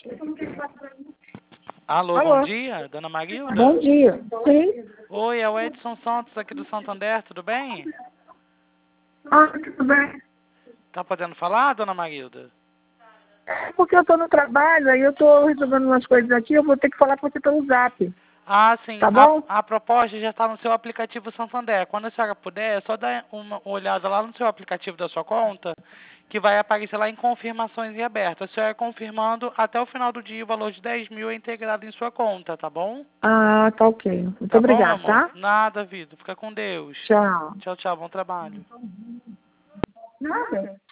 Alô, Alô. bom dia, dona Marilda? Bom dia. Sim. Oi, é o Edson Santos aqui do Santander, tudo bem? Ah, tudo bem. Tá podendo falar, dona Marilda? É porque eu estou no trabalho, aí eu estou resolvendo umas coisas aqui, eu vou ter que falar com você pelo zap. Ah, sim, Tá bom? a proposta já está no seu aplicativo Santander. Quando a senhora puder, é só dar uma olhada lá no seu aplicativo da sua conta, que vai aparecer lá em confirmações em aberto. A senhora confirmando, até o final do dia, o valor de 10 mil é integrado em sua conta, tá bom? Ah, tá ok. Muito Tá bom, meu obrigada, amor? tá? Nada, vida. Fica com Deus. Tchau. Tchau, tchau. Bom trabalho. Nada.